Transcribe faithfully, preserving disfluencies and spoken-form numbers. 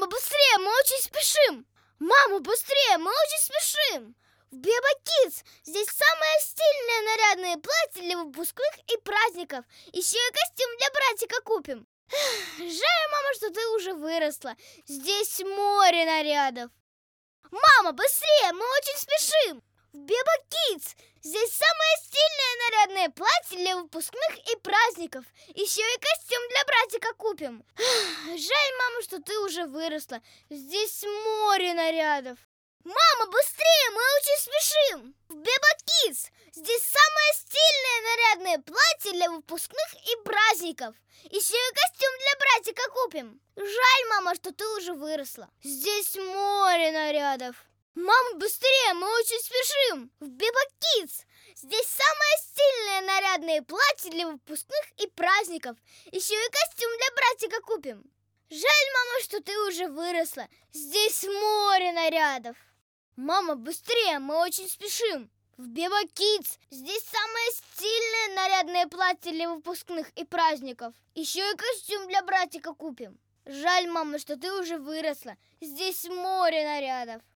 быстрее, мы очень спешим! Мама, быстрее, мы очень спешим! В Беба Кидс здесь самые стильные нарядные платья для выпускных и праздников. Еще и костюм для братика купим. Жаль, мама, что ты уже выросла. Здесь море нарядов. Мама, быстрее, мы очень спешим! В Беба Кидс здесь самые стильные нарядные платья для выпускных и праздников. Еще и костюм для братика купим. Жаль, мама, что ты уже выросла. Здесь море нарядов. Мама, быстрее, мы очень спешим! В Беба Кидс здесь самые стильные нарядные платья для выпускных и праздников. Еще и костюм для братика купим. Жаль, мама, что ты уже выросла. Здесь море нарядов. Мама, быстрее, мы очень спешим! В Беба Кидс здесь самые стильные нарядные платья для выпускных и праздников. Еще и костюм для братика купим. Жаль, мама, что ты уже выросла. Здесь море нарядов. Мама, быстрее, мы очень спешим! В Беба Кидс здесь самые стильные нарядные платья для выпускных и праздников. Еще и костюм для братика купим. Жаль, мама, что ты уже выросла. Здесь море нарядов.